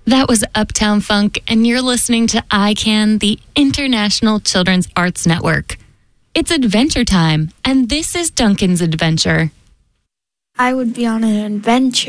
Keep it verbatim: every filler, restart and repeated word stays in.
That was Uptown Funk, and you're listening to I CAN, the International Children's Arts Network. It's adventure time, and this is Duncan's adventure. I would be on an adventure.